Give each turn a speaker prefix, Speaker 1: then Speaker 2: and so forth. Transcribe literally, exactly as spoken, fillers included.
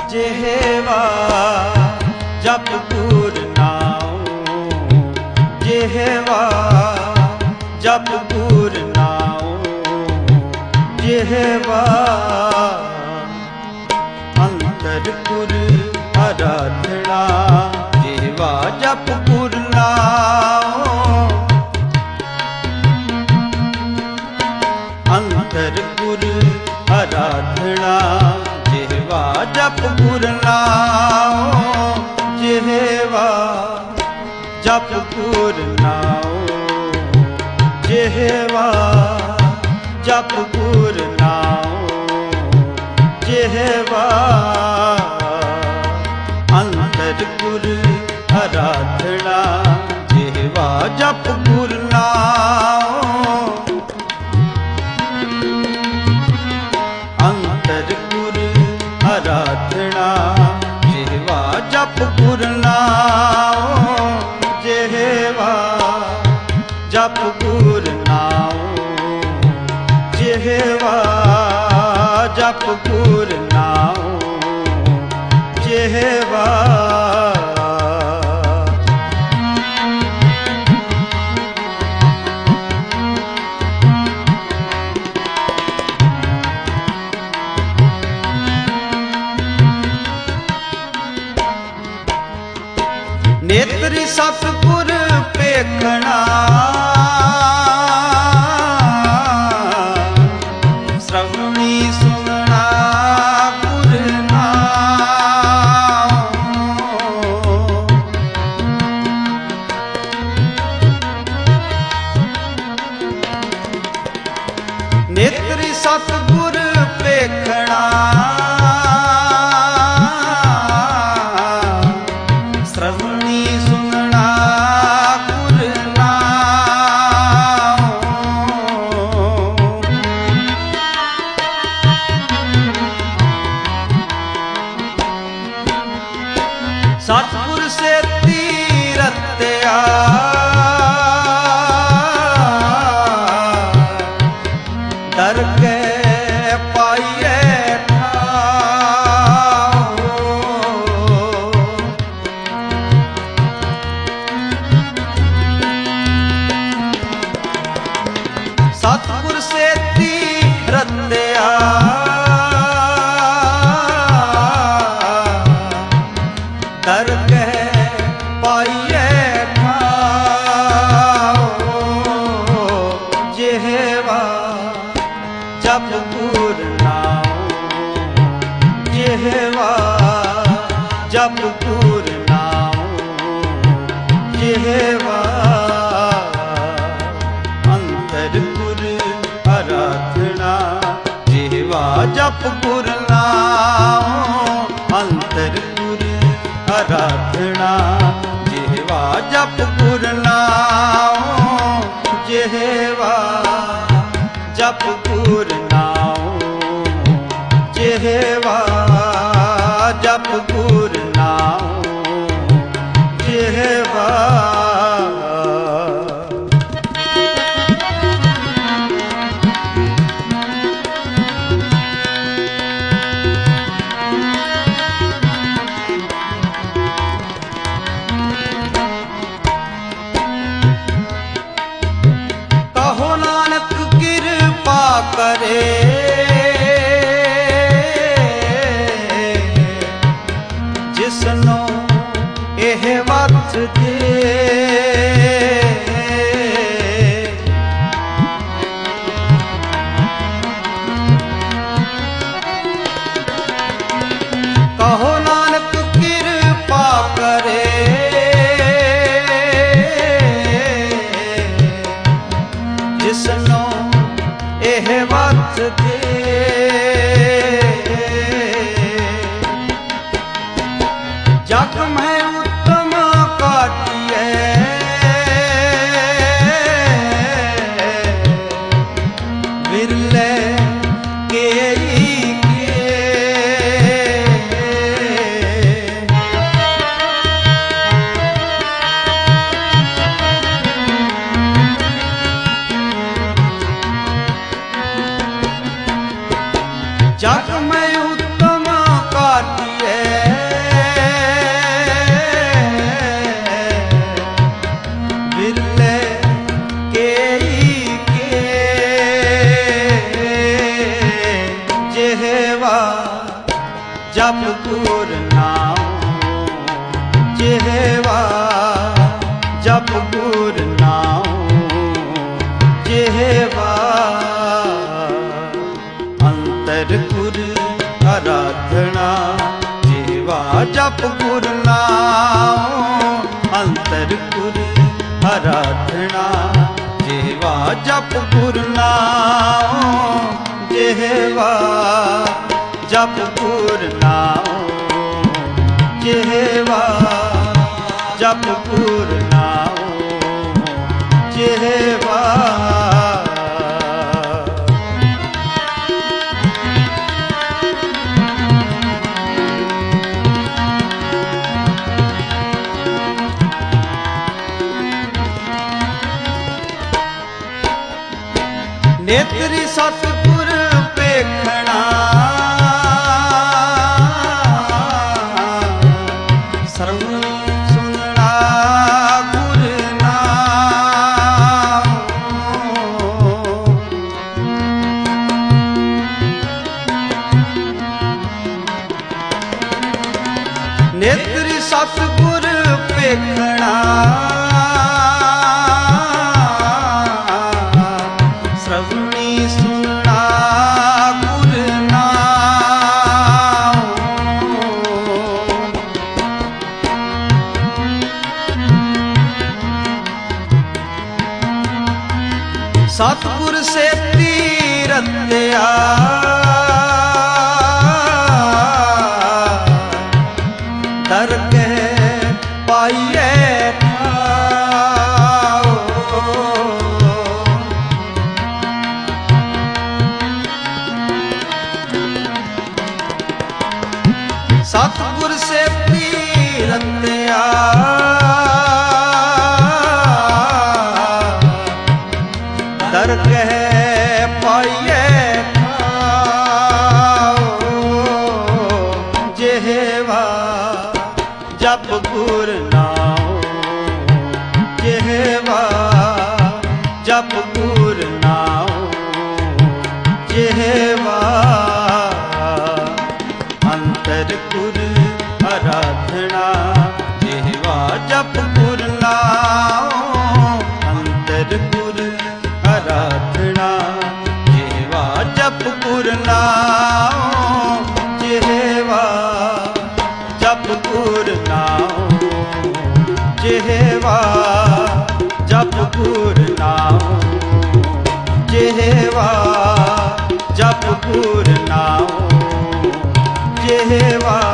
Speaker 1: ਜਿਹਵਾ ਜਪ ਗੁਰ ਨਾਮ, ਜਿਹਵਾ ਜਪ ਗੁਰ ਨਾਮ, ਜਿਹਵਾ ਅੰਤਰ ਗੁਰ ਆਰਾਧਨਾ, ਜਿਹਵਾ ਜਪ ਗੁਰ ਨਾਮ, ਅੰਤਰ ਗੁਰ ਆਰਾਧਨਾ, ਜਿਹਵਾ ਜਪ ਗੁਰ ਨਾਮ, ਜਿਹਵਾ ਜਪ ਗੁਰ ਨਾਮ, ਜਿਹਵਾ ਜਪ ਗੁਰ ਨਾਮ, ਜਿਹਵਾ ਅੰਤਰ ਗੁਰ ਆਰਾਧਨਾ, ਜਿਹਵਾ ਜਪ ਗੁਰ ਨਾਮ, ਅੰਤਰ ਗੁਰ ਆਰਾਧਨਾ, ਜਿਹਵਾ ਜਪ ਗੁਰ ਨਾਮ, ਜਿਹਵਾ ਜਪ ਗੁਰ ਨਾਮ, ਜਿਹਵਾ ਜਪ ਗੁਰ ਨਾਮ, ਜਿਹਵਾ ਨੇਤਰੀ ਸਤਿਗੁਰ ਪੇਖਣਾ, ਸ਼੍ਰਵਣੀ ਸੁਣਨਾ ਗੁਰ ਨਾਮ, ਨੇਤਰੀ ਸਤਿਗੁਰ ਪੇਖਣਾ, ਸਤਿਗੁਰ ਸੇਤੀ ਰਤਿਆ, ਦਰ ਕੇ ਪਾਈਏ ਠਾਉ, ਸਤਿਗੁਰ ਸੇਤੀ ਰਤਿਆ, ਦਰ ਕੇ ਪਾਈਏ ਠਾਉ, ਜਿਹਵਾ ਜਪ ਗੁਰ ਨਾਮ, ਜਿਹਵਾ ਜਪ ਗੁਰ ਨਾਮ, ਜਿਹਵਾ ਅੰਤਰ ਗੁਰ ਆਰਾਧਨਾ, ਜਿਹਵਾ ਜਪ ਗੁਰ ਨਾਮ, ਅੰਤਰ ਗੁਰ ਆਰਾਧਨਾ, ਜਿਹਵਾ ਜਪ ਗੁਰ ਨਾਮ, ਜਿਹਵਾ ਜਪ ਗੁਰ ਨਾਮ, ਜਿਹਵਾ ਜਪ ਗੁਰ ਨਾਮ, ਜਿਹਵਾ ਕਰੇ ਜਿਸਨੂੰ ਇਹ ਵਕਤ ਦੇ, ਕਹੋ ਨਾਨਕ ਕਿਰਪਾ ਕਰੇ, ਜਿਸਨੂੰ ਇਹ ਵਕਤ ਦੇ, ਜਗ ਮੈਂ ਉੱਤਮ ਕਾਟੀਏ, ਵਿਰਲੇ ਕੇਈ ਕੇ, ਜਗ ਮੈਂ ਉੱਤਮ ਕਾਟੀਏ, ਜਪ ਗੁਰ ਨਾਮ ਜਿਹਵਾ ਜਪ ਗੁਰ ਨਾਮ ਜਿਹਵਾ ਅੰਤਰ ਗੁਰ ਆਰਾਧਨਾ ਜਿਹਵਾ ਜਪ ਗੁਰ ਨਾਮ ਅੰਤਰ ਗੁਰ ਆਰਾਧਨਾ ਜਿਹਵਾ ਜਪ ਗੁਰ ਨਾਮ ਜਿਹਵਾ ਜਪ ਗੁਰ ਨਾਮ ਜਿਹਵਾ ਜਪ ਗੁਰ ਨਾਮ ਜਿਹਵਾ ਨੇਤਰੀ ਸਤਿਗੁਰ ਵੇਖਣਾ ਨੇਤਰੀ ਸਤਿਗੁਰ ਵੇਖਣਾ ਸ਼੍ਰਵਣੀ ਸੁਣਨਾ ਗੁਰ ਨਾਮ ਸਤਿਗੁਰ ਸੇਤੀ ਰਤਿਆ ਦਰ ਕੇ ਪਾਈਏ ਠਾਓ ਸਤਿਗੁਰ ਸੇਤੀ ਰਤਿਆ ਦਰ ਕੇ ਪਾਈਏ ਠਾਓ ਜਿਹਵਾ ਜਪ ਗੁਰ ਨਾਮ ਜਿਹਵਾ ਜਪ ਗੁਰ ਨਾਮ ਜਿਹਵਾ ਅੰਤਰ ਗੁਰ ਆਰਾਧਨਾ ਜਿਹਵਾ ਜਪ ਗੁਰ ਨਾਮ ਅੰਤਰ ਗੁਰ ਆਰਾਧਨਾ ਜਿਹਵਾ ਜਪ ਗੁਰ ਨਾਮ ਜਿਹਵਾ ਜਪ ਗੁਰ ਨਾਮ ਜਿਹਵਾ ਜਪ ਗੁਰ ਨਾਮ ਜਿਹਵਾ ਜਪ ਗੁਰ ਨਾਮ ਜਿਹਵਾ